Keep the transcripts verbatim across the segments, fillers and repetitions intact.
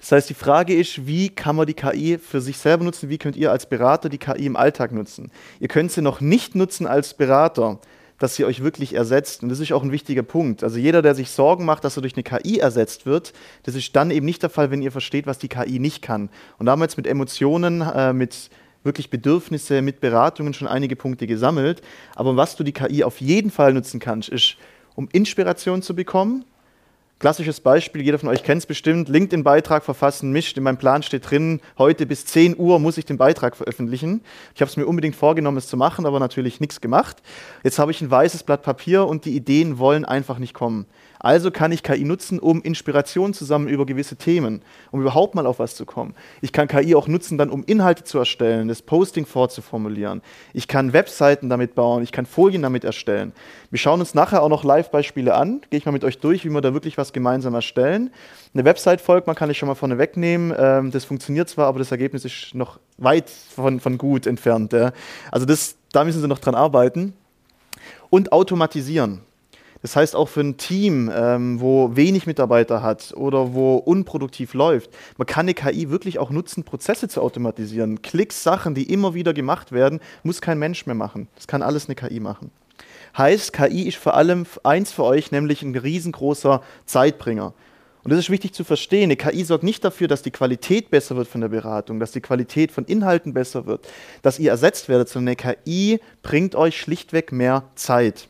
Das heißt, die Frage ist, wie kann man die K I für sich selber nutzen? Wie könnt ihr als Berater die K I im Alltag nutzen? Ihr könnt sie noch nicht nutzen als Berater, dass sie euch wirklich ersetzt. Und das ist auch ein wichtiger Punkt. Also jeder, der sich Sorgen macht, dass er durch eine K I ersetzt wird, das ist dann eben nicht der Fall, wenn ihr versteht, was die K I nicht kann. Und da haben wir jetzt mit Emotionen, äh, mit wirklich Bedürfnisse, mit Beratungen schon einige Punkte gesammelt. Aber was du die K I auf jeden Fall nutzen kannst, ist, um Inspiration zu bekommen. Klassisches Beispiel, jeder von euch kennt es bestimmt, LinkedIn-Beitrag verfassen, Mist, in meinem Plan steht drin, heute bis zehn Uhr muss ich den Beitrag veröffentlichen. Ich habe es mir unbedingt vorgenommen, es zu machen, aber natürlich nichts gemacht. Jetzt habe ich ein weißes Blatt Papier und die Ideen wollen einfach nicht kommen. Also kann ich K I nutzen, um Inspiration zu sammeln über gewisse Themen, um überhaupt mal auf was zu kommen. Ich kann K I auch nutzen, dann um Inhalte zu erstellen, das Posting vorzuformulieren. Ich kann Webseiten damit bauen, ich kann Folien damit erstellen. Wir schauen uns nachher auch noch Live-Beispiele an, gehe ich mal mit euch durch, wie wir da wirklich was gemeinsam erstellen. Eine Website folgt, man kann ich schon mal vorne wegnehmen. Ähm, das funktioniert zwar, aber das Ergebnis ist noch weit von, von gut entfernt. Ja. Also das, da müssen Sie noch dran arbeiten. Und automatisieren. Das heißt auch für ein Team, ähm, wo wenig Mitarbeiter hat oder wo unproduktiv läuft, man kann eine K I wirklich auch nutzen, Prozesse zu automatisieren. Klicks, Sachen, die immer wieder gemacht werden, muss kein Mensch mehr machen. Das kann alles eine K I machen. Heißt, K I ist vor allem eins für euch, nämlich ein riesengroßer Zeitbringer. Und das ist wichtig zu verstehen. Eine K I sorgt nicht dafür, dass die Qualität besser wird von der Beratung, dass die Qualität von Inhalten besser wird, dass ihr ersetzt werdet, sondern eine K I bringt euch schlichtweg mehr Zeit.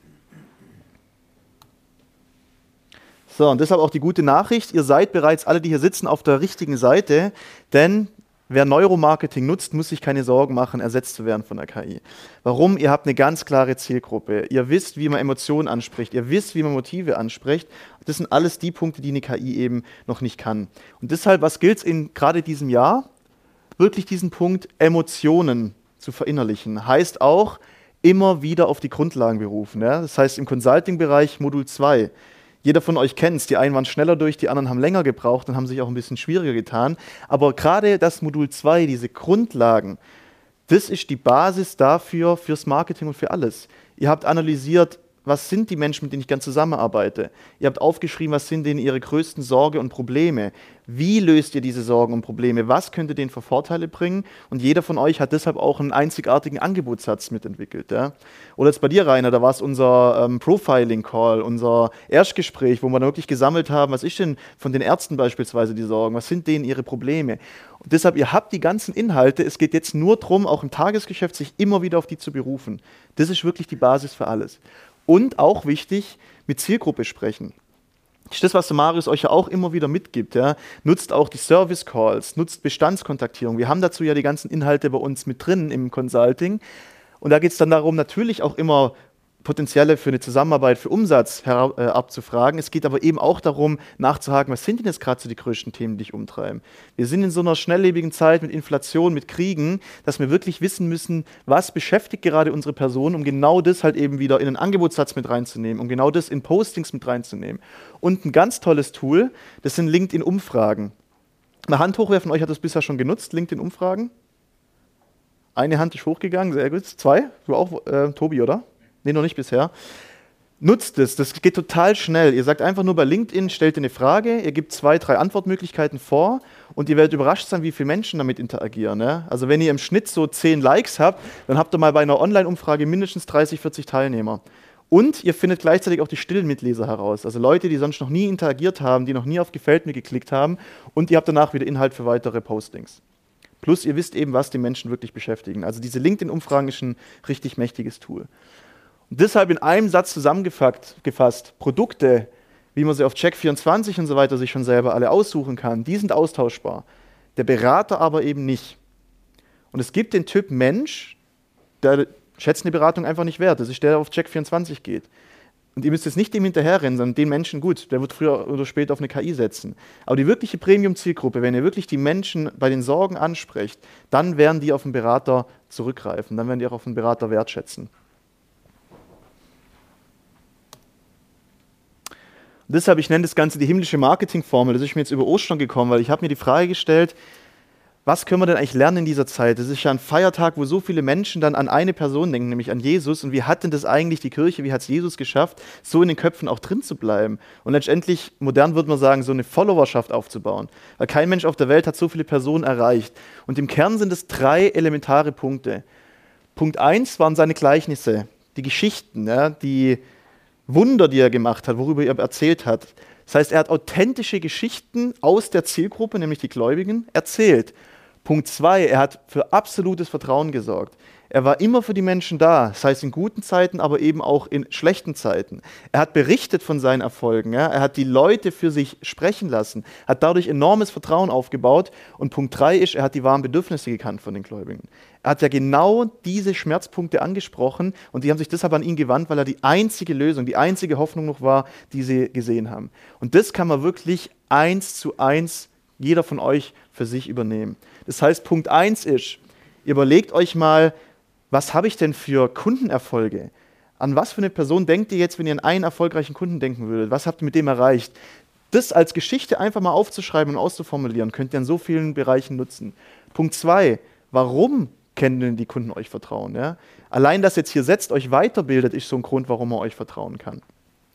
So, und deshalb auch die gute Nachricht, ihr seid bereits alle, die hier sitzen, auf der richtigen Seite, denn wer Neuromarketing nutzt, muss sich keine Sorgen machen, ersetzt zu werden von der K I. Warum? Ihr habt eine ganz klare Zielgruppe. Ihr wisst, wie man Emotionen anspricht. Ihr wisst, wie man Motive anspricht. Das sind alles die Punkte, die eine K I eben noch nicht kann. Und deshalb, was gilt es in gerade diesem Jahr? Wirklich diesen Punkt Emotionen zu verinnerlichen. Heißt auch, immer wieder auf die Grundlagen berufen. Ja? Das heißt, im Consulting-Bereich Modul zwei. Jeder von euch kennt es, die einen waren schneller durch, die anderen haben länger gebraucht und haben sich auch ein bisschen schwieriger getan. Aber gerade das Modul zwei, diese Grundlagen, das ist die Basis dafür, fürs Marketing und für alles. Ihr habt analysiert, was sind die Menschen, mit denen ich gern zusammenarbeite. Ihr habt aufgeschrieben, was sind denen ihre größten Sorgen und Probleme. Wie löst ihr diese Sorgen und Probleme? Was könnte denen für Vorteile bringen? Und jeder von euch hat deshalb auch einen einzigartigen Angebotssatz mitentwickelt. Ja? Oder jetzt bei dir, Rainer, da war es unser ähm, Profiling-Call, unser Erstgespräch, wo wir dann wirklich gesammelt haben, was ist denn von den Ärzten beispielsweise die Sorgen? Was sind denen ihre Probleme? Und deshalb, ihr habt die ganzen Inhalte. Es geht jetzt nur darum, auch im Tagesgeschäft sich immer wieder auf die zu berufen. Das ist wirklich die Basis für alles. Und auch wichtig, mit Zielgruppe sprechen. Das ist das, was der Marius euch ja auch immer wieder mitgibt. Ja. Nutzt auch die Service Calls, nutzt Bestandskontaktierung. Wir haben dazu ja die ganzen Inhalte bei uns mit drin im Consulting. Und da geht es dann darum, natürlich auch immer Potenziale für eine Zusammenarbeit, für Umsatz herab, äh, abzufragen. Es geht aber eben auch darum, nachzuhaken, was sind denn jetzt gerade so die größten Themen, die dich umtreiben. Wir sind in so einer schnelllebigen Zeit mit Inflation, mit Kriegen, dass wir wirklich wissen müssen, was beschäftigt gerade unsere Person, um genau das halt eben wieder in einen Angebotssatz mit reinzunehmen, um genau das in Postings mit reinzunehmen. Und ein ganz tolles Tool, das sind LinkedIn-Umfragen. Eine Hand hoch, wer von euch hat das bisher schon genutzt, LinkedIn-Umfragen? Eine Hand ist hochgegangen, sehr gut. Zwei? Du auch, äh, Tobi, oder? Nee, noch nicht bisher. Nutzt es, das geht total schnell. Ihr sagt einfach nur bei LinkedIn, stellt ihr eine Frage, ihr gebt zwei, drei Antwortmöglichkeiten vor und ihr werdet überrascht sein, wie viele Menschen damit interagieren. Ja? Also wenn ihr im Schnitt so zehn Likes habt, dann habt ihr mal bei einer Online-Umfrage mindestens dreißig, vierzig Teilnehmer. Und ihr findet gleichzeitig auch die stillen Mitleser heraus. Also Leute, die sonst noch nie interagiert haben, die noch nie auf Gefällt mir geklickt haben und ihr habt danach wieder Inhalt für weitere Postings. Plus ihr wisst eben, was die Menschen wirklich beschäftigen. Also diese LinkedIn-Umfragen ist ein richtig mächtiges Tool. Und deshalb in einem Satz zusammengefasst, Produkte, wie man sie auf Check vierundzwanzig und so weiter sich schon selber alle aussuchen kann, die sind austauschbar. Der Berater aber eben nicht. Und es gibt den Typ Mensch, der schätzt eine Beratung einfach nicht wert. Das ist der, der auf Check vierundzwanzig geht. Und ihr müsst jetzt nicht dem hinterherrennen, sondern den Menschen, gut, der wird früher oder später auf eine K I setzen. Aber die wirkliche Premium-Zielgruppe, wenn ihr wirklich die Menschen bei den Sorgen ansprecht, dann werden die auf den Berater zurückgreifen, dann werden die auch auf den Berater wertschätzen. Und deshalb, ich nenne das Ganze die himmlische Marketingformel. Das ist mir jetzt über Ostern gekommen, weil ich habe mir die Frage gestellt, was können wir denn eigentlich lernen in dieser Zeit? Das ist ja ein Feiertag, wo so viele Menschen dann an eine Person denken, nämlich an Jesus. Und wie hat denn das eigentlich die Kirche, wie hat es Jesus geschafft, so in den Köpfen auch drin zu bleiben? Und letztendlich, modern würde man sagen, so eine Followerschaft aufzubauen. Weil kein Mensch auf der Welt hat so viele Personen erreicht. Und im Kern sind es drei elementare Punkte. Punkt eins waren seine Gleichnisse, die Geschichten, ja, die Wunder, die er gemacht hat, worüber er erzählt hat. Das heißt, er hat authentische Geschichten aus der Zielgruppe, nämlich die Gläubigen, erzählt. Punkt zwei, er hat für absolutes Vertrauen gesorgt. Er war immer für die Menschen da, das heißt in guten Zeiten, aber eben auch in schlechten Zeiten. Er hat berichtet von seinen Erfolgen, ja? Er hat die Leute für sich sprechen lassen, hat dadurch enormes Vertrauen aufgebaut. Und Punkt drei ist, er hat die wahren Bedürfnisse gekannt von den Gläubigen. Er hat ja genau diese Schmerzpunkte angesprochen und die haben sich deshalb an ihn gewandt, weil er die einzige Lösung, die einzige Hoffnung noch war, die sie gesehen haben. Und das kann man wirklich eins zu eins jeder von euch für sich übernehmen. Das heißt, Punkt eins ist, überlegt euch mal, was habe ich denn für Kundenerfolge? An was für eine Person denkt ihr jetzt, wenn ihr an einen erfolgreichen Kunden denken würdet? Was habt ihr mit dem erreicht? Das als Geschichte einfach mal aufzuschreiben und auszuformulieren, könnt ihr in so vielen Bereichen nutzen. Punkt zwei, warum können denn die Kunden euch vertrauen? Ja? Allein, dass ihr jetzt hier setzt, euch weiterbildet, ist so ein Grund, warum man euch vertrauen kann.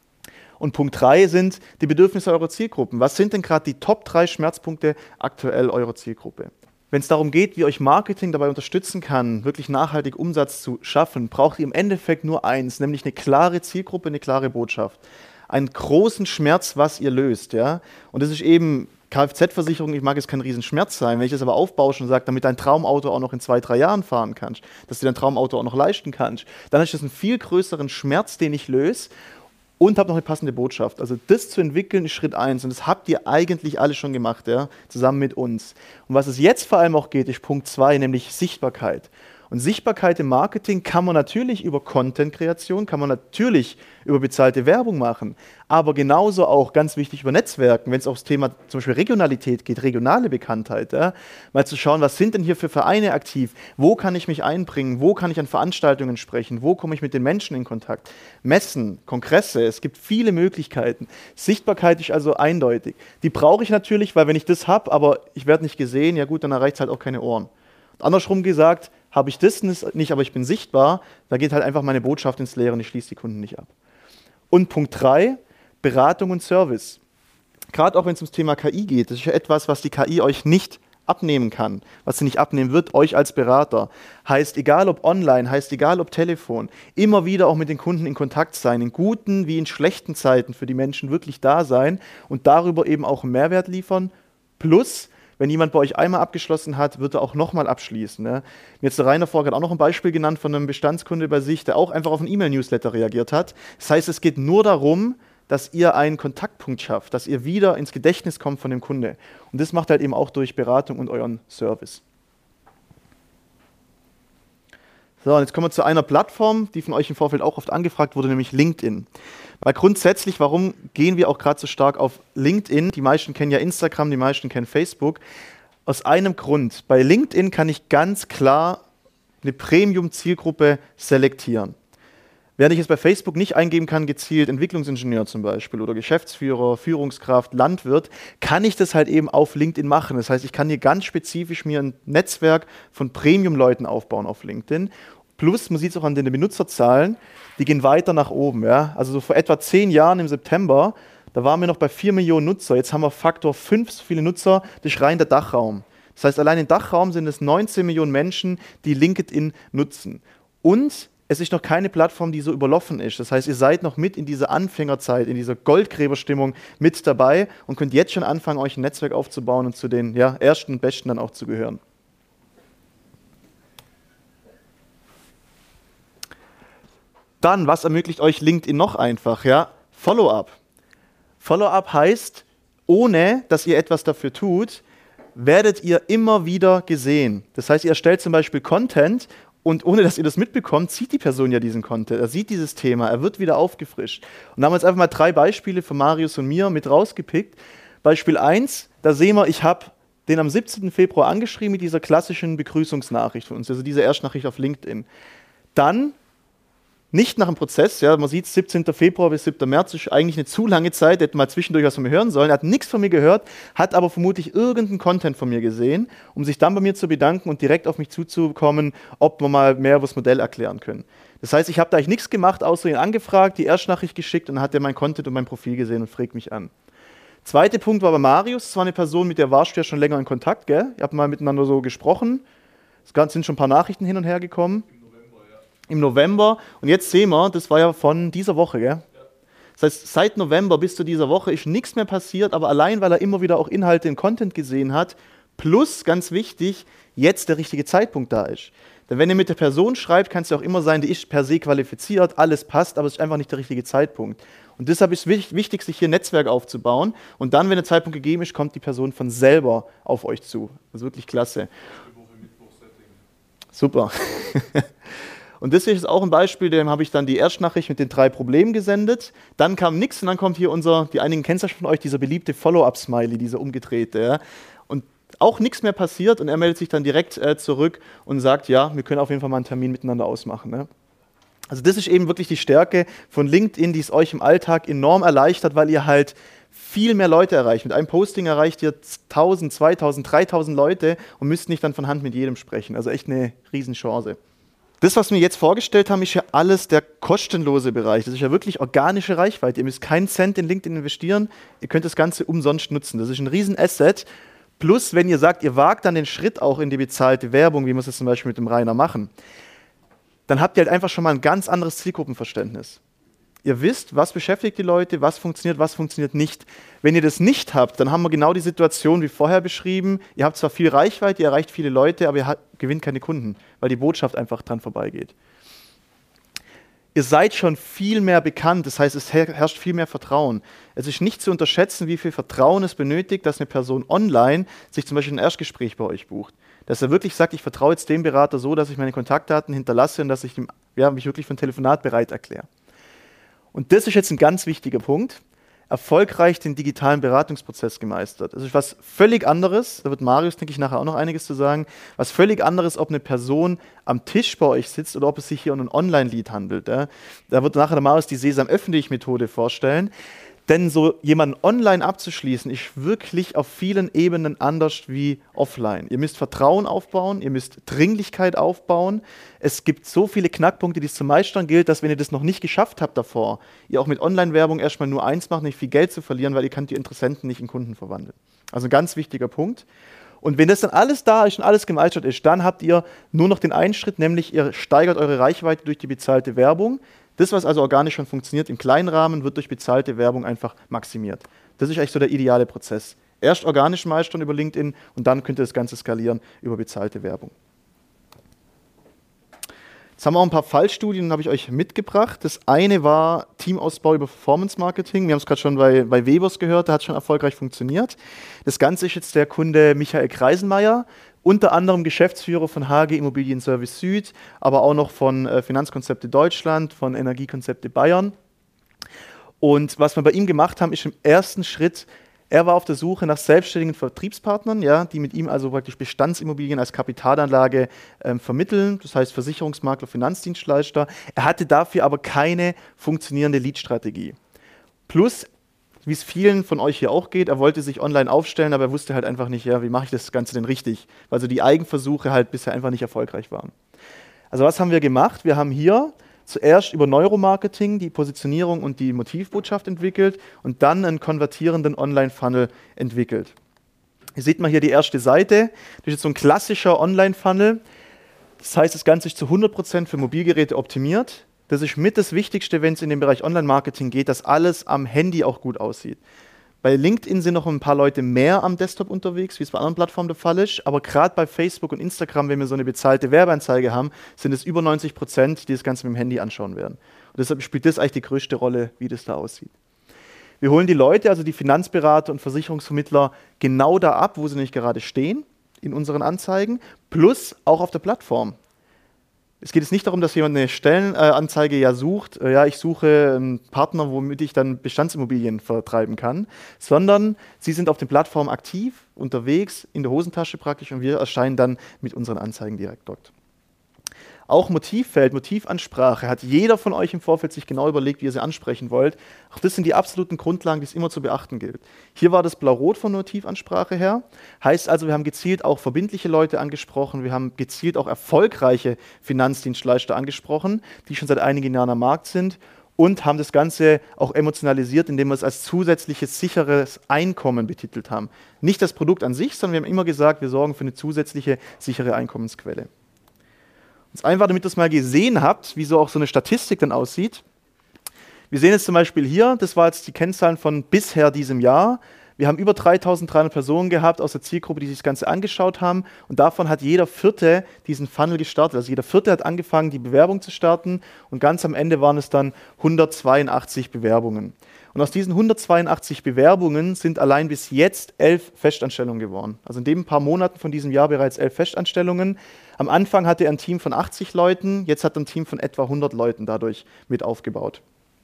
Und Punkt drei sind die Bedürfnisse eurer Zielgruppen. Was sind denn gerade die Top drei Schmerzpunkte aktuell eurer Zielgruppe? Wenn es darum geht, wie euch Marketing dabei unterstützen kann, wirklich nachhaltig Umsatz zu schaffen, braucht ihr im Endeffekt nur eins, nämlich eine klare Zielgruppe, eine klare Botschaft. Einen großen Schmerz, was ihr löst. Ja? Und das ist eben Kfz-Versicherung, ich mag jetzt kein Riesenschmerz sein, wenn ich das aber aufbausche und sage, damit dein Traumauto auch noch in zwei, drei Jahren fahren kannst, dass du dein Traumauto auch noch leisten kannst, dann ist das einen viel größeren Schmerz, den ich löse. Und habe noch eine passende Botschaft. Also das zu entwickeln ist Schritt eins und das habt ihr eigentlich alle schon gemacht, ja, zusammen mit uns. Und was es jetzt vor allem auch geht, ist Punkt zwei, nämlich Sichtbarkeit. Und Sichtbarkeit im Marketing kann man natürlich über Content-Kreation, kann man natürlich über bezahlte Werbung machen, aber genauso auch, ganz wichtig, über Netzwerken, wenn es aufs Thema zum Beispiel Regionalität geht, regionale Bekanntheit, ja, mal zu schauen, was sind denn hier für Vereine aktiv, wo kann ich mich einbringen, wo kann ich an Veranstaltungen sprechen, wo komme ich mit den Menschen in Kontakt, Messen, Kongresse, es gibt viele Möglichkeiten. Sichtbarkeit ist also eindeutig. Die brauche ich natürlich, weil wenn ich das habe, aber ich werde nicht gesehen, ja gut, dann erreicht es halt auch keine Ohren. Und andersrum gesagt, habe ich das nicht, aber ich bin sichtbar, da geht halt einfach meine Botschaft ins Leere und ich schließe die Kunden nicht ab. Und Punkt drei, Beratung und Service. Gerade auch wenn es ums Thema K I geht, das ist ja etwas, was die K I euch nicht abnehmen kann, was sie nicht abnehmen wird, euch als Berater. Heißt, egal ob online, heißt egal ob Telefon, immer wieder auch mit den Kunden in Kontakt sein, in guten wie in schlechten Zeiten für die Menschen wirklich da sein und darüber eben auch einen Mehrwert liefern, plus wenn jemand bei euch einmal abgeschlossen hat, wird er auch nochmal abschließen. Ne? Mir jetzt der Rainer vorher auch noch ein Beispiel genannt von einem Bestandskunde bei sich, der auch einfach auf einen E-Mail-Newsletter reagiert hat. Das heißt, es geht nur darum, dass ihr einen Kontaktpunkt schafft, dass ihr wieder ins Gedächtnis kommt von dem Kunde. Und das macht halt eben auch durch Beratung und euren Service. So, und jetzt kommen wir zu einer Plattform, die von euch im Vorfeld auch oft angefragt wurde, nämlich LinkedIn. Weil grundsätzlich, warum gehen wir auch gerade so stark auf LinkedIn? Die meisten kennen ja Instagram, die meisten kennen Facebook. Aus einem Grund. Bei LinkedIn kann ich ganz klar eine Premium-Zielgruppe selektieren. Während ich es bei Facebook nicht eingeben kann, gezielt Entwicklungsingenieur zum Beispiel oder Geschäftsführer, Führungskraft, Landwirt, kann ich das halt eben auf LinkedIn machen. Das heißt, ich kann hier ganz spezifisch mir ein Netzwerk von Premium-Leuten aufbauen auf LinkedIn. Plus, man sieht es auch an den Benutzerzahlen, die gehen weiter nach oben. Ja? Also so vor etwa zehn Jahren im September, da waren wir noch bei vier Millionen Nutzer. Jetzt haben wir Faktor fünf so viele Nutzer, das ist rein der Dachraum. Das heißt, allein im Dachraum sind es neunzehn Millionen Menschen, die LinkedIn nutzen. Und es ist noch keine Plattform, die so überlaufen ist. Das heißt, ihr seid noch mit in dieser Anfängerzeit, in dieser Goldgräberstimmung mit dabei und könnt jetzt schon anfangen, euch ein Netzwerk aufzubauen und zu den ja, ersten und besten dann auch zu gehören. Dann, was ermöglicht euch LinkedIn noch einfach? Ja? Follow-up. Follow-up heißt, ohne dass ihr etwas dafür tut, werdet ihr immer wieder gesehen. Das heißt, ihr erstellt zum Beispiel Content und ohne dass ihr das mitbekommt, sieht die Person ja diesen Content, er sieht dieses Thema, er wird wieder aufgefrischt. Und da haben wir jetzt einfach mal drei Beispiele von Marius und mir mit rausgepickt. Beispiel eins, da sehen wir, ich habe den am siebzehnten Februar angeschrieben mit dieser klassischen Begrüßungsnachricht von uns, also diese Erstnachricht auf LinkedIn. Dann Nicht nach dem Prozess, ja, man sieht, siebzehnten Februar bis siebten März ist eigentlich eine zu lange Zeit, hätte mal zwischendurch was von mir hören sollen, er hat nichts von mir gehört, hat aber vermutlich irgendeinen Content von mir gesehen, um sich dann bei mir zu bedanken und direkt auf mich zuzukommen, ob wir mal mehr über das Modell erklären können. Das heißt, ich habe da eigentlich nichts gemacht, außer ihn angefragt, die Erstnachricht geschickt und dann hat er mein Content und mein Profil gesehen und fragt mich an. Zweiter Punkt war bei Marius, das war eine Person, mit der warst du ja schon länger in Kontakt, gell? Ihr habt mal miteinander so gesprochen, es sind schon ein paar Nachrichten hin und her gekommen. Im November. Und jetzt sehen wir, das war ja von dieser Woche, gell? Ja. Das heißt, seit November bis zu dieser Woche ist nichts mehr passiert, aber allein, weil er immer wieder auch Inhalte in Content gesehen hat, plus, ganz wichtig, jetzt der richtige Zeitpunkt da ist. Denn wenn ihr mit der Person schreibt, kann es ja auch immer sein, die ist per se qualifiziert, alles passt, aber es ist einfach nicht der richtige Zeitpunkt. Und deshalb ist es wichtig, sich hier ein Netzwerk aufzubauen. Und dann, wenn der Zeitpunkt gegeben ist, kommt die Person von selber auf euch zu. Das ist wirklich klasse. Super. Und das ist auch ein Beispiel, dem habe ich dann die Erstnachricht mit den drei Problemen gesendet. Dann kam nichts und dann kommt hier unser, die einigen kennen es ja schon von euch, dieser beliebte Follow-up-Smiley, dieser umgedrehte. Ja. Und auch nichts mehr passiert und er meldet sich dann direkt äh, zurück und sagt, ja, wir können auf jeden Fall mal einen Termin miteinander ausmachen. Ne. Also das ist eben wirklich die Stärke von LinkedIn, die es euch im Alltag enorm erleichtert, weil ihr halt viel mehr Leute erreicht. Mit einem Posting erreicht ihr tausend, zweitausend, dreitausend Leute und müsst nicht dann von Hand mit jedem sprechen. Also echt eine Riesenchance. Das, was wir jetzt vorgestellt haben, ist ja alles der kostenlose Bereich. Das ist ja wirklich organische Reichweite. Ihr müsst keinen Cent in LinkedIn investieren. Ihr könnt das Ganze umsonst nutzen. Das ist ein Riesen-Asset. Plus, wenn ihr sagt, ihr wagt dann den Schritt auch in die bezahlte Werbung, wie wir es jetzt zum Beispiel mit dem Rainer machen, dann habt ihr halt einfach schon mal ein ganz anderes Zielgruppenverständnis. Ihr wisst, was beschäftigt die Leute, was funktioniert, was funktioniert nicht. Wenn ihr das nicht habt, dann haben wir genau die Situation wie vorher beschrieben. Ihr habt zwar viel Reichweite, ihr erreicht viele Leute, aber ihr gewinnt keine Kunden, weil die Botschaft einfach dran vorbeigeht. Ihr seid schon viel mehr bekannt, das heißt, es herrscht viel mehr Vertrauen. Es ist nicht zu unterschätzen, wie viel Vertrauen es benötigt, dass eine Person online sich zum Beispiel ein Erstgespräch bei euch bucht. Dass er wirklich sagt, ich vertraue jetzt dem Berater so, dass ich meine Kontaktdaten hinterlasse und dass ich dem, ja, mich wirklich für ein Telefonat bereit erkläre. Und das ist jetzt ein ganz wichtiger Punkt, erfolgreich den digitalen Beratungsprozess gemeistert. Das ist was völlig anderes, da wird Marius, denke ich, nachher auch noch einiges zu sagen, was völlig anderes, ob eine Person am Tisch bei euch sitzt oder ob es sich hier um ein Online-Lead handelt. Ja. Da wird nachher der Marius die Sesam-Öffentlich-Methode vorstellen. Denn so jemanden online abzuschließen, ist wirklich auf vielen Ebenen anders wie offline. Ihr müsst Vertrauen aufbauen, ihr müsst Dringlichkeit aufbauen. Es gibt so viele Knackpunkte, die es zu meistern gilt, dass wenn ihr das noch nicht geschafft habt davor, ihr auch mit Online-Werbung erstmal nur eins macht, nicht viel Geld zu verlieren, weil ihr könnt die Interessenten nicht in Kunden verwandeln. Also ein ganz wichtiger Punkt. Und wenn das dann alles da ist und alles gemeistert ist, dann habt ihr nur noch den einen Schritt, nämlich ihr steigert eure Reichweite durch die bezahlte Werbung. Das, was also organisch schon funktioniert, im kleinen Rahmen, wird durch bezahlte Werbung einfach maximiert. Das ist eigentlich so der ideale Prozess. Erst organisch meistern über LinkedIn und dann könnt ihr das Ganze skalieren über bezahlte Werbung. Jetzt haben wir auch ein paar Fallstudien, habe ich euch mitgebracht. Das eine war Teamausbau über Performance Marketing. Wir haben es gerade schon bei, bei Webers gehört, da hat schon erfolgreich funktioniert. Das Ganze ist jetzt der Kunde Michael Kreisenmeier, unter anderem Geschäftsführer von H G Immobilien Service Süd, aber auch noch von äh, Finanzkonzepte Deutschland, von Energiekonzepte Bayern. Und was wir bei ihm gemacht haben, ist im ersten Schritt, er war auf der Suche nach selbstständigen Vertriebspartnern, ja, die mit ihm also praktisch Bestandsimmobilien als Kapitalanlage ähm, vermitteln, das heißt Versicherungsmakler, Finanzdienstleister. Er hatte dafür aber keine funktionierende Lead-Strategie. Plus, wie es vielen von euch hier auch geht, er wollte sich online aufstellen, aber er wusste halt einfach nicht, ja, wie mache ich das Ganze denn richtig, weil so die Eigenversuche halt bisher einfach nicht erfolgreich waren. Also was haben wir gemacht? Wir haben hier zuerst über Neuromarketing die Positionierung und die Motivbotschaft entwickelt und dann einen konvertierenden Online-Funnel entwickelt. Hier sieht man hier die erste Seite. Das ist jetzt so ein klassischer Online-Funnel. Das heißt, das Ganze ist zu hundert Prozent für Mobilgeräte optimiert. Das ist mit das Wichtigste, wenn es in den Bereich Online-Marketing geht, dass alles am Handy auch gut aussieht. Bei LinkedIn sind noch ein paar Leute mehr am Desktop unterwegs, wie es bei anderen Plattformen der Fall ist. Aber gerade bei Facebook und Instagram, wenn wir so eine bezahlte Werbeanzeige haben, sind es über neunzig Prozent, die das Ganze mit dem Handy anschauen werden. Und deshalb spielt das eigentlich die größte Rolle, wie das da aussieht. Wir holen die Leute, also die Finanzberater und Versicherungsvermittler, genau da ab, wo sie nämlich gerade stehen, in unseren Anzeigen, plus auch auf der Plattform. Es geht jetzt nicht darum, dass jemand eine Stellenanzeige äh, ja sucht, äh, ja, ich suche einen Partner, womit ich dann Bestandsimmobilien vertreiben kann, sondern sie sind auf den Plattformen aktiv, unterwegs, in der Hosentasche praktisch und wir erscheinen dann mit unseren Anzeigen direkt dort. Auch Motivfeld, Motivansprache hat jeder von euch im Vorfeld sich genau überlegt, wie ihr sie ansprechen wollt. Auch das sind die absoluten Grundlagen, die es immer zu beachten gilt. Hier war das Blau-Rot von Motivansprache her. Heißt also, wir haben gezielt auch verbindliche Leute angesprochen, wir haben gezielt auch erfolgreiche Finanzdienstleister angesprochen, die schon seit einigen Jahren am Markt sind und haben das Ganze auch emotionalisiert, indem wir es als zusätzliches sicheres Einkommen betitelt haben. Nicht das Produkt an sich, sondern wir haben immer gesagt, wir sorgen für eine zusätzliche sichere Einkommensquelle. Und einfach, damit ihr es mal gesehen habt, wie so auch so eine Statistik dann aussieht. Wir sehen jetzt zum Beispiel hier, das war jetzt die Kennzahlen von bisher diesem Jahr. Wir haben über dreitausenddreihundert Personen gehabt aus der Zielgruppe, die sich das Ganze angeschaut haben. Und davon hat jeder Vierte diesen Funnel gestartet. Also jeder Vierte hat angefangen, die Bewerbung zu starten. Und ganz am Ende waren es dann hundertzweiundachtzig Bewerbungen. Und aus diesen hundertzweiundachtzig Bewerbungen sind allein bis jetzt elf Festanstellungen geworden. Also in den paar Monaten von diesem Jahr bereits elf Festanstellungen. Am Anfang hatte er ein Team von achtzig Leuten, jetzt hat er ein Team von etwa hundert Leuten dadurch mit aufgebaut.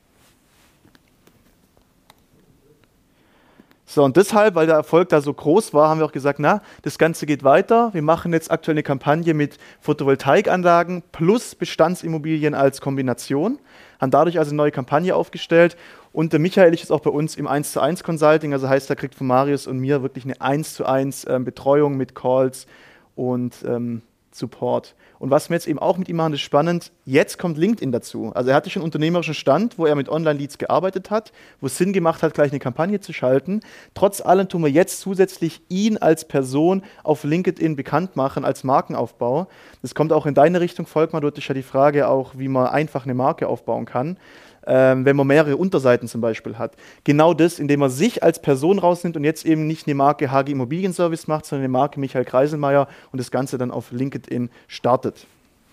So, und deshalb, weil der Erfolg da so groß war, haben wir auch gesagt, na, das Ganze geht weiter. Wir machen jetzt aktuell eine Kampagne mit Photovoltaikanlagen plus Bestandsimmobilien als Kombination, haben dadurch also eine neue Kampagne aufgestellt. Und der Michael ist jetzt auch bei uns im eins zu eins Consulting, also heißt, er kriegt von Marius und mir wirklich eine eins zu eins ähm, Betreuung mit Calls und ähm, Support. Und was wir jetzt eben auch mit ihm machen, ist spannend, jetzt kommt LinkedIn dazu. Also er hatte schon einen unternehmerischen Stand, wo er mit Online-Leads gearbeitet hat, wo es Sinn gemacht hat, gleich eine Kampagne zu schalten. Trotz allem tun wir jetzt zusätzlich ihn als Person auf LinkedIn bekannt machen, als Markenaufbau. Das kommt auch in deine Richtung, Volkmar, dort ist ja die Frage auch, wie man einfach eine Marke aufbauen kann. Ähm, wenn man mehrere Unterseiten zum Beispiel hat. Genau das, indem man sich als Person rausnimmt und jetzt eben nicht eine Marke H G Immobilienservice macht, sondern eine Marke Michael Kreiselmeier und das Ganze dann auf LinkedIn startet.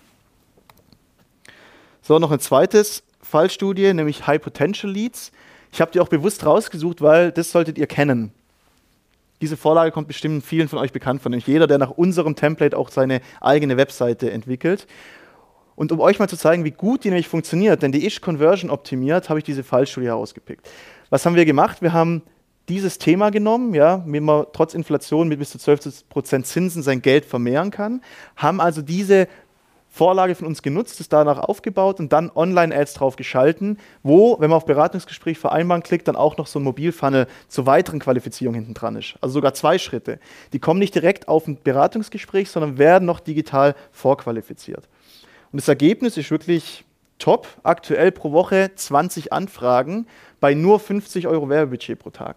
So, noch ein zweites Fallstudie, nämlich High Potential Leads. Ich habe die auch bewusst rausgesucht, weil das solltet ihr kennen. Diese Vorlage kommt bestimmt vielen von euch bekannt von, nämlich jeder, der nach unserem Template auch seine eigene Webseite entwickelt. Und um euch mal zu zeigen, wie gut die nämlich funktioniert, denn die ist Conversion optimiert, habe ich diese Fallstudie herausgepickt. Was haben wir gemacht? Wir haben dieses Thema genommen, ja, wie man trotz Inflation mit bis zu zwölf Prozent Zinsen sein Geld vermehren kann, haben also diese Vorlage von uns genutzt, ist danach aufgebaut und dann Online-Ads drauf geschalten, wo, wenn man auf Beratungsgespräch vereinbaren klickt, dann auch noch so ein Mobilfunnel zur weiteren Qualifizierung hinten dran ist. Also sogar zwei Schritte. Die kommen nicht direkt auf ein Beratungsgespräch, sondern werden noch digital vorqualifiziert. Und das Ergebnis ist wirklich top. Aktuell pro Woche zwanzig Anfragen bei nur fünfzig Euro Werbebudget pro Tag.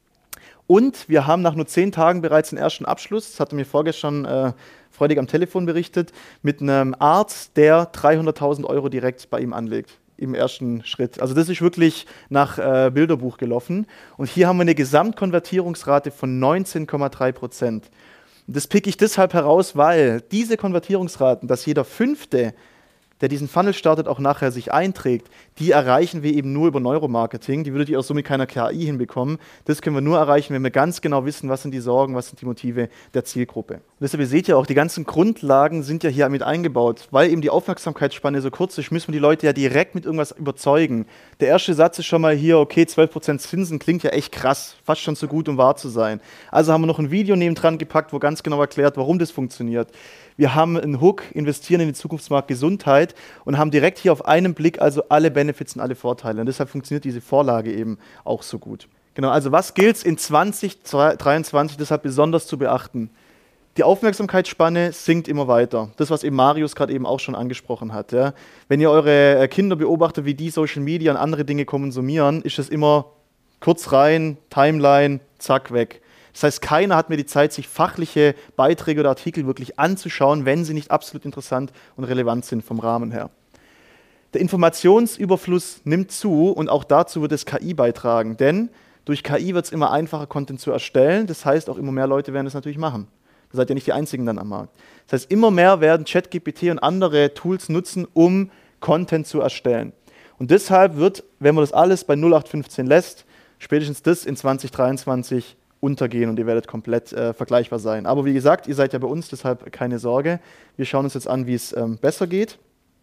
Und wir haben nach nur zehn Tagen bereits den ersten Abschluss, das hatte mir vorgestern äh, freudig am Telefon berichtet, mit einem Arzt, der dreihunderttausend Euro direkt bei ihm anlegt. Im ersten Schritt. Also das ist wirklich nach äh, Bilderbuch gelaufen. Und hier haben wir eine Gesamtkonvertierungsrate von neunzehn Komma drei Prozent. Das picke ich deshalb heraus, weil diese Konvertierungsraten, dass jeder Fünfte, der diesen Funnel startet, auch nachher sich einträgt, die erreichen wir eben nur über Neuromarketing. Die würdet ihr auch so mit keiner K I hinbekommen. Das können wir nur erreichen, wenn wir ganz genau wissen, was sind die Sorgen, was sind die Motive der Zielgruppe. Und deshalb, ihr seht ja auch, die ganzen Grundlagen sind ja hier mit eingebaut. Weil eben die Aufmerksamkeitsspanne so kurz ist, müssen wir die Leute ja direkt mit irgendwas überzeugen. Der erste Satz ist schon mal hier, okay, zwölf Prozent Zinsen klingt ja echt krass, fast schon zu gut, um wahr zu sein. Also haben wir noch ein Video nebendran gepackt, wo ganz genau erklärt, warum das funktioniert. Wir haben einen Hook, investieren in den Zukunftsmarkt Gesundheit und haben direkt hier auf einen Blick also alle Benefits und alle Vorteile. Und deshalb funktioniert diese Vorlage eben auch so gut. Genau, also was gilt es in zwanzig dreiundzwanzig deshalb besonders zu beachten? Die Aufmerksamkeitsspanne sinkt immer weiter. Das, was eben Marius gerade eben auch schon angesprochen hat. Ja. Wenn ihr eure Kinder beobachtet, wie die Social Media und andere Dinge konsumieren, ist es immer kurz rein, Timeline, zack, weg. Das heißt, keiner hat mir die Zeit, sich fachliche Beiträge oder Artikel wirklich anzuschauen, wenn sie nicht absolut interessant und relevant sind vom Rahmen her. Der Informationsüberfluss nimmt zu und auch dazu wird es K I beitragen, denn durch K I wird es immer einfacher, Content zu erstellen. Das heißt, auch immer mehr Leute werden das natürlich machen. Ihr seid ja nicht die Einzigen dann am Markt. Das heißt, immer mehr werden ChatGPT und andere Tools nutzen, um Content zu erstellen. Und deshalb wird, wenn man das alles bei null acht fünfzehn lässt, spätestens das in zwanzig dreiundzwanzig untergehen und ihr werdet komplett äh, vergleichbar sein. Aber wie gesagt, ihr seid ja bei uns, deshalb keine Sorge. Wir schauen uns jetzt an, wie es ähm, besser geht.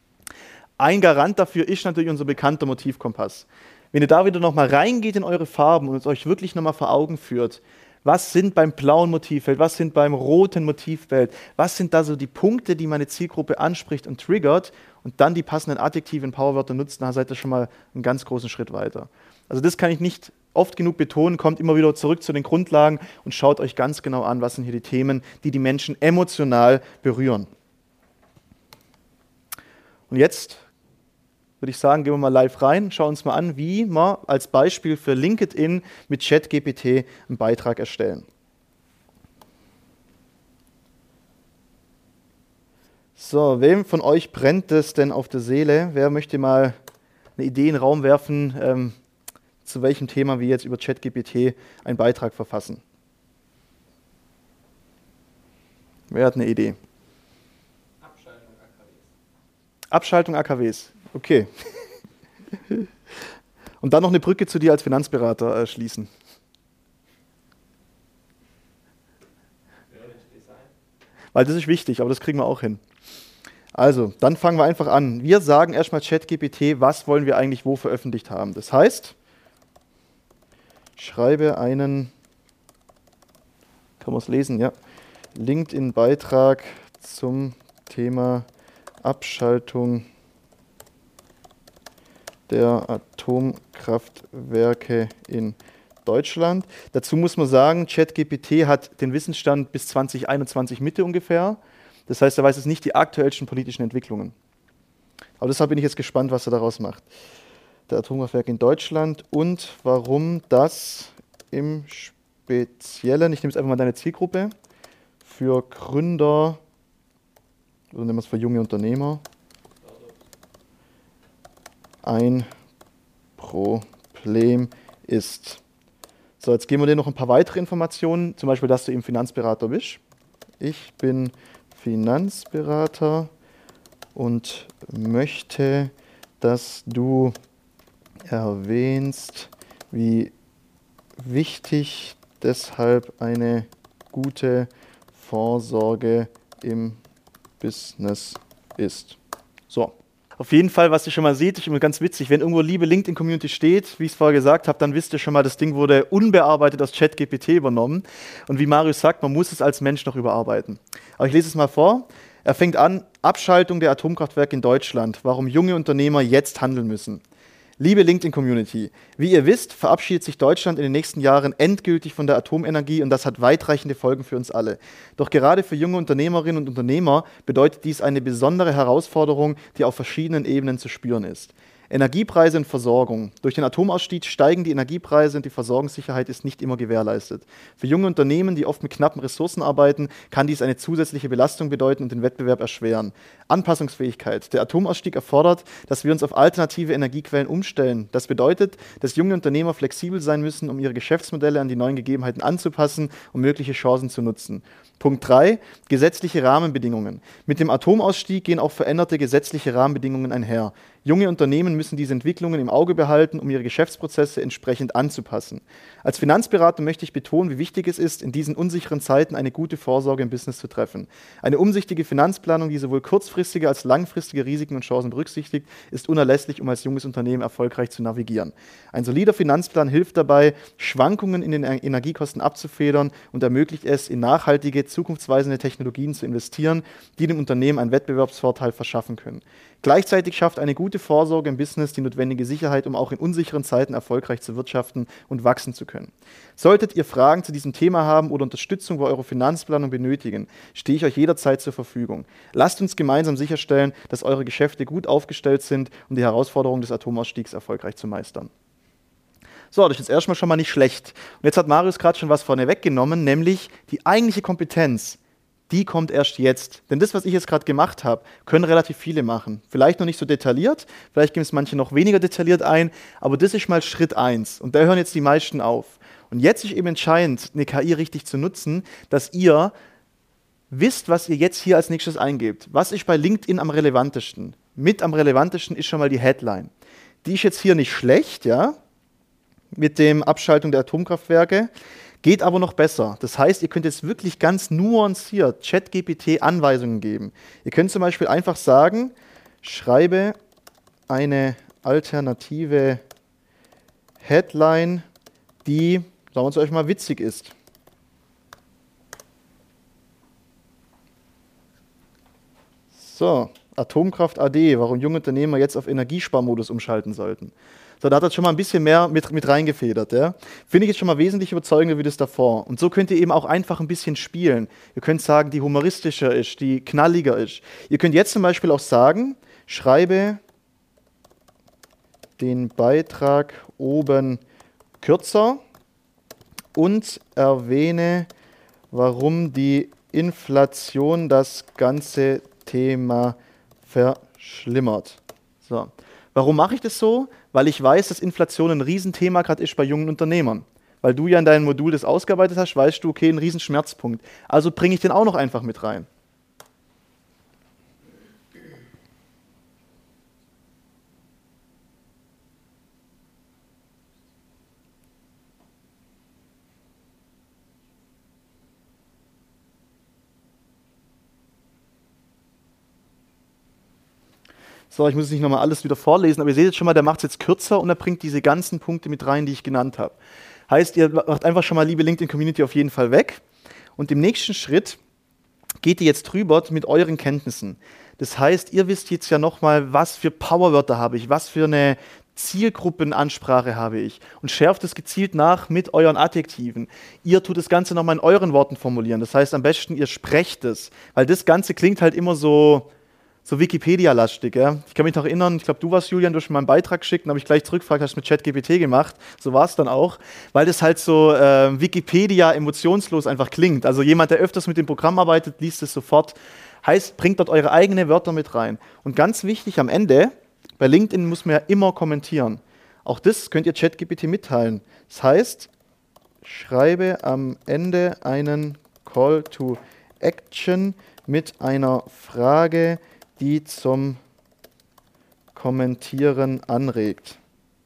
Ein Garant dafür ist natürlich unser bekannter Motivkompass. Wenn ihr da wieder nochmal reingeht in eure Farben und es euch wirklich nochmal vor Augen führt, Was sind beim blauen Motivfeld, was sind beim roten Motivfeld, was sind da so die Punkte, die meine Zielgruppe anspricht und triggert und dann die passenden Adjektive und Powerwörter nutzt, dann seid ihr schon mal einen ganz großen Schritt weiter. Also das kann ich nicht oft genug betonen, kommt immer wieder zurück zu den Grundlagen und schaut euch ganz genau an, was sind hier die Themen, die die Menschen emotional berühren. Und jetzt würde ich sagen, gehen wir mal live rein, schauen uns mal an, wie wir als Beispiel für LinkedIn mit ChatGPT einen Beitrag erstellen. So, wem von euch brennt es denn auf der Seele? Wer möchte mal eine Idee in den Raum werfen, ähm, zu welchem Thema wir jetzt über ChatGPT einen Beitrag verfassen? Wer hat eine Idee? Abschaltung A K Ws. Abschaltung A K Ws. Okay. Und dann noch eine Brücke zu dir als Finanzberater äh, schließen. Weil das ist wichtig, aber das kriegen wir auch hin. Also, dann fangen wir einfach an. Wir sagen erstmal ChatGPT, was wollen wir eigentlich wo veröffentlicht haben. Das heißt, schreibe einen, kann man es lesen, ja, LinkedIn-Beitrag zum Thema Abschaltung der Atomkraftwerke in Deutschland. Dazu muss man sagen, ChatGPT hat den Wissensstand bis zwanzig einundzwanzig Mitte ungefähr. Das heißt, er weiß jetzt nicht die aktuellsten politischen Entwicklungen. Aber deshalb bin ich jetzt gespannt, was er daraus macht. Der Atomkraftwerke in Deutschland und warum das im Speziellen, ich nehme jetzt einfach mal deine Zielgruppe, für Gründer, oder nehmen wir es für junge Unternehmer, ein Problem ist. So, jetzt geben wir dir noch ein paar weitere Informationen, zum Beispiel, dass du eben Finanzberater bist. Ich bin Finanzberater und möchte, dass du erwähnst, wie wichtig deshalb eine gute Vorsorge im Business ist. So. Auf jeden Fall, was ihr schon mal seht, ist immer ganz witzig, wenn irgendwo Liebe LinkedIn-Community steht, wie ich es vorher gesagt habe, dann wisst ihr schon mal, das Ding wurde unbearbeitet aus ChatGPT übernommen. Und wie Marius sagt, man muss es als Mensch noch überarbeiten. Aber ich lese es mal vor. Er fängt an, Abschaltung der Atomkraftwerke in Deutschland, warum junge Unternehmer jetzt handeln müssen. Liebe LinkedIn-Community, wie ihr wisst, verabschiedet sich Deutschland in den nächsten Jahren endgültig von der Atomenergie und das hat weitreichende Folgen für uns alle. Doch gerade für junge Unternehmerinnen und Unternehmer bedeutet dies eine besondere Herausforderung, die auf verschiedenen Ebenen zu spüren ist. Energiepreise und Versorgung. Durch den Atomausstieg steigen die Energiepreise und die Versorgungssicherheit ist nicht immer gewährleistet. Für junge Unternehmen, die oft mit knappen Ressourcen arbeiten, kann dies eine zusätzliche Belastung bedeuten und den Wettbewerb erschweren. Anpassungsfähigkeit. Der Atomausstieg erfordert, dass wir uns auf alternative Energiequellen umstellen. Das bedeutet, dass junge Unternehmer flexibel sein müssen, um ihre Geschäftsmodelle an die neuen Gegebenheiten anzupassen und mögliche Chancen zu nutzen. Punkt drei. Gesetzliche Rahmenbedingungen. Mit dem Atomausstieg gehen auch veränderte gesetzliche Rahmenbedingungen einher. Junge Unternehmen müssen diese Entwicklungen im Auge behalten, um ihre Geschäftsprozesse entsprechend anzupassen. Als Finanzberater möchte ich betonen, wie wichtig es ist, in diesen unsicheren Zeiten eine gute Vorsorge im Business zu treffen. Eine umsichtige Finanzplanung, die sowohl kurzfristige als langfristige Risiken und Chancen berücksichtigt, ist unerlässlich, um als junges Unternehmen erfolgreich zu navigieren. Ein solider Finanzplan hilft dabei, Schwankungen in den Energiekosten abzufedern und ermöglicht es, in nachhaltige, zukunftsweisende Technologien zu investieren, die dem Unternehmen einen Wettbewerbsvorteil verschaffen können. Gleichzeitig schafft eine gute Vorsorge im Business die notwendige Sicherheit, um auch in unsicheren Zeiten erfolgreich zu wirtschaften und wachsen zu können. Solltet ihr Fragen zu diesem Thema haben oder Unterstützung bei eurer Finanzplanung benötigen, stehe ich euch jederzeit zur Verfügung. Lasst uns gemeinsam sicherstellen, dass eure Geschäfte gut aufgestellt sind, um die Herausforderungen des Atomausstiegs erfolgreich zu meistern. So, das ist jetzt erstmal schon mal nicht schlecht. Und jetzt hat Marius gerade schon was vorne weggenommen, nämlich die eigentliche Kompetenz. Die kommt erst jetzt. Denn das, was ich jetzt gerade gemacht habe, können relativ viele machen. Vielleicht noch nicht so detailliert, vielleicht gehen es manche noch weniger detailliert ein, aber das ist mal Schritt eins. Und da hören jetzt die meisten auf. Und jetzt ist eben entscheidend, eine K I richtig zu nutzen, dass ihr wisst, was ihr jetzt hier als nächstes eingebt. Was ist bei LinkedIn am relevantesten? Mit am relevantesten ist schon mal die Headline. Die ist jetzt hier nicht schlecht, ja, mit dem Abschaltung der Atomkraftwerke. Geht aber noch besser. Das heißt, ihr könnt jetzt wirklich ganz nuanciert ChatGPT Anweisungen geben. Ihr könnt zum Beispiel einfach sagen, schreibe eine alternative Headline, die, sagen wir uns euch mal, witzig ist. So, Atomkraft A D, warum junge Unternehmer jetzt auf Energiesparmodus umschalten sollten. So, da hat er schon mal ein bisschen mehr mit, mit reingefedert. Ja. Finde ich jetzt schon mal wesentlich überzeugender wie das davor. Und so könnt ihr eben auch einfach ein bisschen spielen. Ihr könnt sagen, die humoristischer ist, die knalliger ist. Ihr könnt jetzt zum Beispiel auch sagen, schreibe den Beitrag oben kürzer und erwähne, warum die Inflation das ganze Thema verschlimmert. So. Warum mache ich das so? Weil ich weiß, dass Inflation ein Riesenthema gerade ist bei jungen Unternehmern. Weil du ja in deinem Modul das ausgearbeitet hast, weißt du, okay, ein Riesenschmerzpunkt. Also bringe ich den auch noch einfach mit rein. So, ich muss es nicht nochmal alles wieder vorlesen, aber ihr seht jetzt schon mal, der macht es jetzt kürzer und er bringt diese ganzen Punkte mit rein, die ich genannt habe. Heißt, ihr macht einfach schon mal, liebe LinkedIn-Community, auf jeden Fall weg. Und im nächsten Schritt geht ihr jetzt drüber mit euren Kenntnissen. Das heißt, ihr wisst jetzt ja nochmal, was für Powerwörter habe ich, was für eine Zielgruppenansprache habe ich und schärft es gezielt nach mit euren Adjektiven. Ihr tut das Ganze nochmal in euren Worten formulieren. Das heißt, am besten, ihr sprecht es, weil das Ganze klingt halt immer so... so Wikipedia-lastig. Ja? Ich kann mich noch erinnern, ich glaube, du warst, Julian, du hast mir einen Beitrag geschickt und habe ich gleich zurückgefragt, hast du mit ChatGPT gemacht? So war es dann auch, weil das halt so äh, Wikipedia-emotionslos einfach klingt. Also jemand, der öfters mit dem Programm arbeitet, liest es sofort. Heißt, bringt dort eure eigenen Wörter mit rein. Und ganz wichtig am Ende, bei LinkedIn muss man ja immer kommentieren. Auch das könnt ihr ChatGPT mitteilen. Das heißt, schreibe am Ende einen Call to Action mit einer Frage, die zum Kommentieren anregt.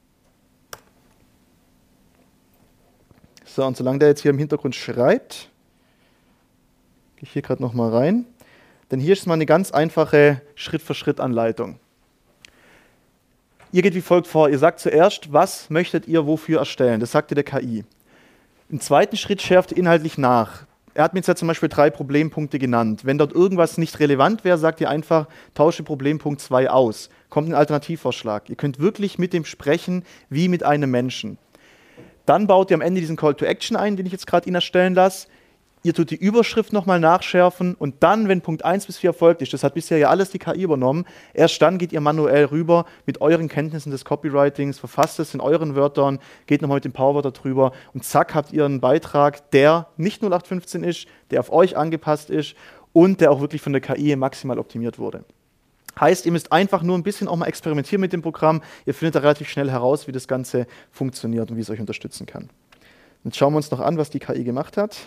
So, und solange der jetzt hier im Hintergrund schreibt, gehe ich hier gerade nochmal rein, denn hier ist mal eine ganz einfache Schritt-für-Schritt-Anleitung. Ihr geht wie folgt vor, ihr sagt zuerst, was möchtet ihr wofür erstellen, das sagt ihr der K I. Im zweiten Schritt schärft ihr inhaltlich nach. Er hat mir jetzt ja zum Beispiel drei Problempunkte genannt. Wenn dort irgendwas nicht relevant wäre, sagt ihr einfach, tausche Problempunkt zwei aus. Kommt ein Alternativvorschlag. Ihr könnt wirklich mit dem sprechen, wie mit einem Menschen. Dann baut ihr am Ende diesen Call to Action ein, den ich jetzt gerade Ihnen erstellen lasse. Ihr tut die Überschrift nochmal nachschärfen und dann, wenn Punkt eins bis vier erfolgt ist, das hat bisher ja alles die K I übernommen, erst dann geht ihr manuell rüber mit euren Kenntnissen des Copywritings, verfasst es in euren Wörtern, geht nochmal mit dem Powerwörter drüber und zack habt ihr einen Beitrag, der nicht null acht fünfzehn ist, der auf euch angepasst ist und der auch wirklich von der K I maximal optimiert wurde. Heißt, ihr müsst einfach nur ein bisschen auch mal experimentieren mit dem Programm, ihr findet da relativ schnell heraus, wie das Ganze funktioniert und wie es euch unterstützen kann. Jetzt schauen wir uns noch an, was die K I gemacht hat.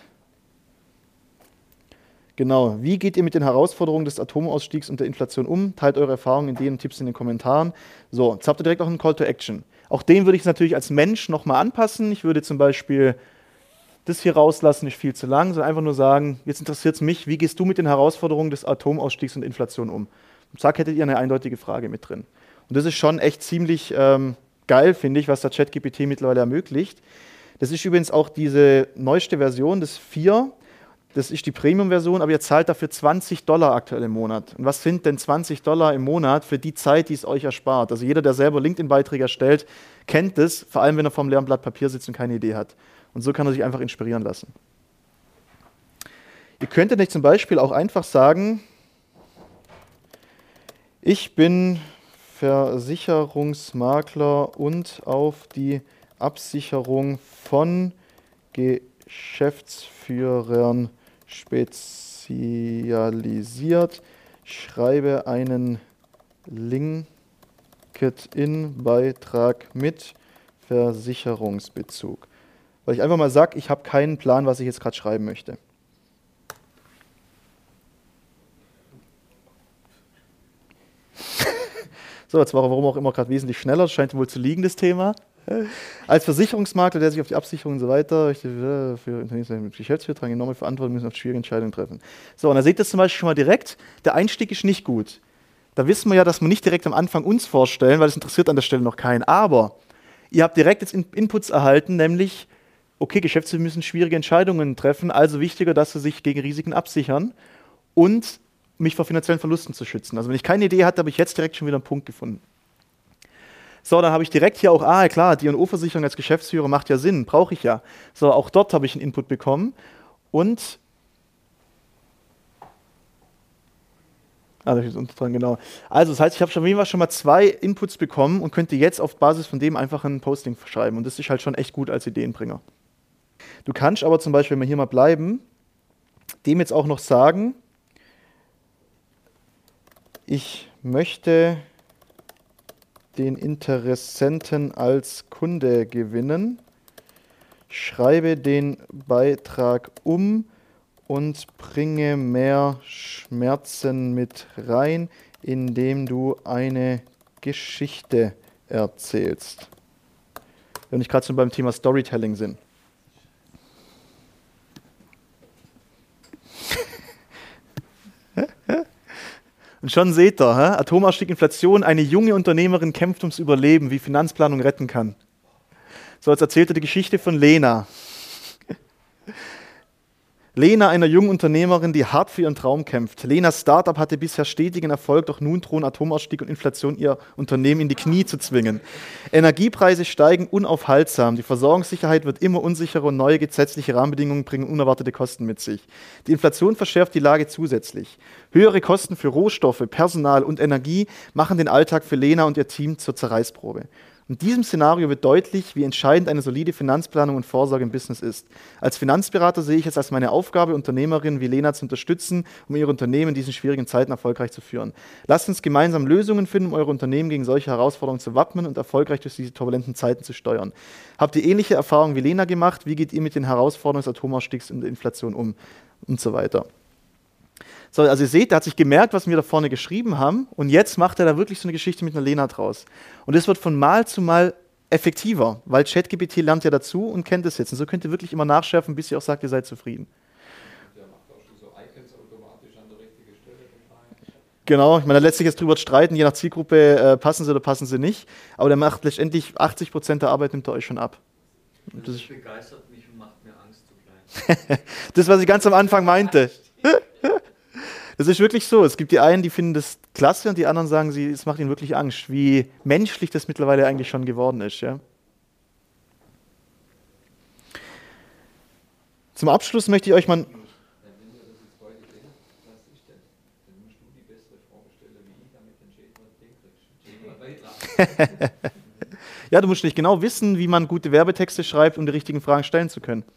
Genau, wie geht ihr mit den Herausforderungen des Atomausstiegs und der Inflation um? Teilt eure Erfahrungen, Ideen und Tipps in den Kommentaren. So, jetzt habt ihr direkt auch einen Call to Action. Auch den würde ich natürlich als Mensch nochmal anpassen. Ich würde zum Beispiel das hier rauslassen, ist viel zu lang, sondern einfach nur sagen, jetzt interessiert es mich, wie gehst du mit den Herausforderungen des Atomausstiegs und Inflation um? Und zack, hättet ihr eine eindeutige Frage mit drin. Und das ist schon echt ziemlich ähm, geil, finde ich, was der ChatGPT mittlerweile ermöglicht. Das ist übrigens auch diese neueste Version, das vier. Das ist die Premium-Version, aber ihr zahlt dafür zwanzig Dollar aktuell im Monat. Und was sind denn zwanzig Dollar im Monat für die Zeit, die es euch erspart? Also jeder, der selber LinkedIn-Beiträge erstellt, kennt das, vor allem wenn er vor einem leeren Blatt Papier sitzt und keine Idee hat. Und so kann er sich einfach inspirieren lassen. Ihr könntet nicht zum Beispiel auch einfach sagen, ich bin Versicherungsmakler und auf die Absicherung von Geschäftsführern spezialisiert, schreibe einen LinkedIn-Beitrag mit Versicherungsbezug. Weil ich einfach mal sage, ich habe keinen Plan, was ich jetzt gerade schreiben möchte. So, jetzt war er warum auch immer gerade wesentlich schneller, das scheint wohl zu liegen, das Thema. Als Versicherungsmakler, der sich auf die Absicherung und so weiter, für Unternehmen mit Geschäftsführer tragen enorme Verantwortung, müssen auf schwierige Entscheidungen treffen. So, und da seht ihr das zum Beispiel schon mal direkt, der Einstieg ist nicht gut. Da wissen wir ja, dass wir nicht direkt am Anfang uns vorstellen, weil das interessiert an der Stelle noch keinen. Aber ihr habt direkt jetzt Inputs erhalten, nämlich, okay, Geschäftsführer müssen schwierige Entscheidungen treffen, also wichtiger, dass sie sich gegen Risiken absichern. Und mich vor finanziellen Verlusten zu schützen. Also wenn ich keine Idee hatte, habe ich jetzt direkt schon wieder einen Punkt gefunden. So, dann habe ich direkt hier auch, ah klar, D und O-Versicherung als Geschäftsführer macht ja Sinn, brauche ich ja. So, auch dort habe ich einen Input bekommen und, ah, da ist unten dran, genau. Also das heißt, ich habe schon, schon mal zwei Inputs bekommen und könnte jetzt auf Basis von dem einfach ein Posting schreiben und das ist halt schon echt gut als Ideenbringer. Du kannst aber zum Beispiel, wenn wir hier mal bleiben, dem jetzt auch noch sagen, ich möchte den Interessenten als Kunde gewinnen, schreibe den Beitrag um und bringe mehr Schmerzen mit rein, indem du eine Geschichte erzählst. Wenn ich gerade schon beim Thema Storytelling sind. Und schon seht ihr, hä? Atomausstieg, Inflation, eine junge Unternehmerin kämpft ums Überleben, wie Finanzplanung retten kann. So, jetzt erzählt er die Geschichte von Lena. Lena, einer jungen Unternehmerin, die hart für ihren Traum kämpft. Lenas Startup hatte bisher stetigen Erfolg, doch nun drohen Atomausstieg und Inflation ihr Unternehmen in die Knie zu zwingen. Energiepreise steigen unaufhaltsam, die Versorgungssicherheit wird immer unsicherer und neue gesetzliche Rahmenbedingungen bringen unerwartete Kosten mit sich. Die Inflation verschärft die Lage zusätzlich. Höhere Kosten für Rohstoffe, Personal und Energie machen den Alltag für Lena und ihr Team zur Zerreißprobe. In diesem Szenario wird deutlich, wie entscheidend eine solide Finanzplanung und Vorsorge im Business ist. Als Finanzberater sehe ich es als meine Aufgabe, Unternehmerinnen wie Lena zu unterstützen, um ihre Unternehmen in diesen schwierigen Zeiten erfolgreich zu führen. Lasst uns gemeinsam Lösungen finden, um eure Unternehmen gegen solche Herausforderungen zu wappnen und erfolgreich durch diese turbulenten Zeiten zu steuern. Habt ihr ähnliche Erfahrungen wie Lena gemacht? Wie geht ihr mit den Herausforderungen des Atomausstiegs und der Inflation um? Und so weiter. So, also ihr seht, er hat sich gemerkt, was wir da vorne geschrieben haben und jetzt macht er da wirklich so eine Geschichte mit einer Lena draus. Und das wird von Mal zu Mal effektiver, weil ChatGPT lernt ja dazu und kennt es jetzt. Und so könnt ihr wirklich immer nachschärfen, bis ihr auch sagt, ihr seid zufrieden. Der macht auch schon so Icons automatisch an der richtigen Stelle. Genau, ich meine, da lässt sich jetzt drüber streiten, je nach Zielgruppe äh, passen sie oder passen sie nicht. Aber der macht letztendlich achtzig Prozent der Arbeit nimmt er euch schon ab. Das, das begeistert mich und macht mir Angst zugleich. Das, was ich ganz am Anfang meinte. Das ist wirklich so. Es gibt die einen, die finden das klasse und die anderen sagen, sie, es macht ihnen wirklich Angst, wie menschlich das mittlerweile eigentlich schon geworden ist. Ja? Zum Abschluss möchte ich euch mal... Wenn wir das jetzt heute sehen, was ist denn? Dann musst du die bessere Frage stellen wie ich, damit den Schäden den kriegst. Ja, du musst nicht genau wissen, wie man gute Werbetexte schreibt, um die richtigen Fragen stellen zu können.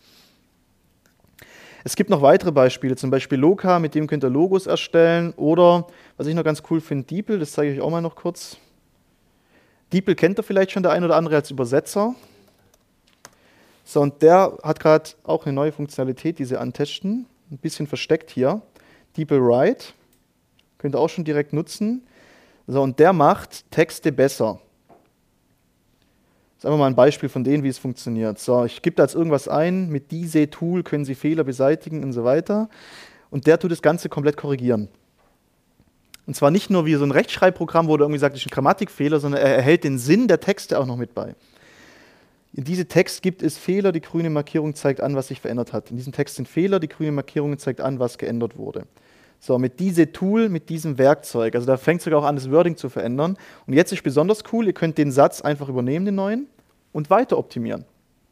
Es gibt noch weitere Beispiele, zum Beispiel Loka, mit dem könnt ihr Logos erstellen oder, was ich noch ganz cool finde, DeepL, das zeige ich euch auch mal noch kurz. DeepL kennt ihr vielleicht schon der ein oder andere als Übersetzer. So, und der hat gerade auch eine neue Funktionalität, die sie antesten, ein bisschen versteckt hier. DeepL Write, könnt ihr auch schon direkt nutzen. So, und der macht Texte besser. Das ist einfach mal ein Beispiel von denen, wie es funktioniert. So, ich gebe da jetzt irgendwas ein, mit diesem Tool können Sie Fehler beseitigen und so weiter. Und der tut das Ganze komplett korrigieren. Und zwar nicht nur wie so ein Rechtschreibprogramm, wo du irgendwie sagst, das ist ein Grammatikfehler, sondern er erhält den Sinn der Texte auch noch mit bei. In diesem Text gibt es Fehler, die grüne Markierung zeigt an, was sich verändert hat. In diesem Text sind Fehler, die grüne Markierung zeigt an, was geändert wurde. So, mit diesem Tool, mit diesem Werkzeug, also da fängt es sogar auch an, das Wording zu verändern. Und jetzt ist besonders cool, ihr könnt den Satz einfach übernehmen, den neuen, und weiter optimieren.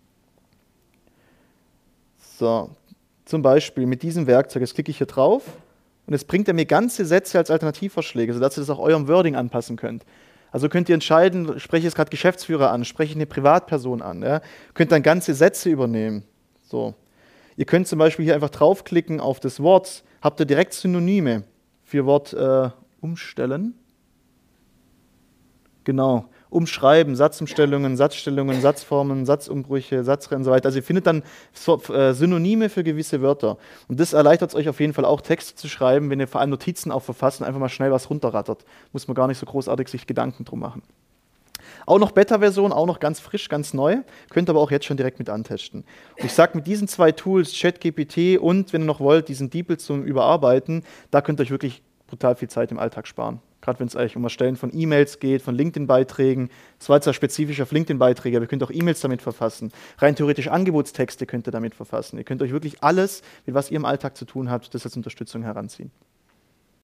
So, zum Beispiel mit diesem Werkzeug, jetzt klicke ich hier drauf und jetzt bringt er mir ganze Sätze als Alternativvorschläge, sodass ihr das auch eurem Wording anpassen könnt. Also könnt ihr entscheiden, spreche ich jetzt gerade Geschäftsführer an, spreche ich eine Privatperson an. Ja? Könnt dann ganze Sätze übernehmen. So. Ihr könnt zum Beispiel hier einfach draufklicken auf das Wort, habt ihr direkt Synonyme für Wort äh, umstellen. Genau, umschreiben, Satzumstellungen, Satzstellungen, Satzformen, Satzumbrüche, Satzreihen und so weiter. Also ihr findet dann so, äh, Synonyme für gewisse Wörter. Und das erleichtert es euch auf jeden Fall auch, Texte zu schreiben, wenn ihr vor allem Notizen auch verfasst und einfach mal schnell was runterrattert. Muss man gar nicht so großartig sich Gedanken drum machen. Auch noch Beta-Version, auch noch ganz frisch, ganz neu. Könnt aber auch jetzt schon direkt mit antesten. Und ich sage, mit diesen zwei Tools, ChatGPT und, wenn ihr noch wollt, diesen DeepL zum Überarbeiten, da könnt ihr euch wirklich brutal viel Zeit im Alltag sparen. Gerade wenn es eigentlich um Erstellen von E-Mails geht, von LinkedIn-Beiträgen. Das war zwar spezifisch auf LinkedIn-Beiträge, aber ihr könnt auch E-Mails damit verfassen. Rein theoretisch Angebotstexte könnt ihr damit verfassen. Ihr könnt euch wirklich alles, mit was ihr im Alltag zu tun habt, das als Unterstützung heranziehen.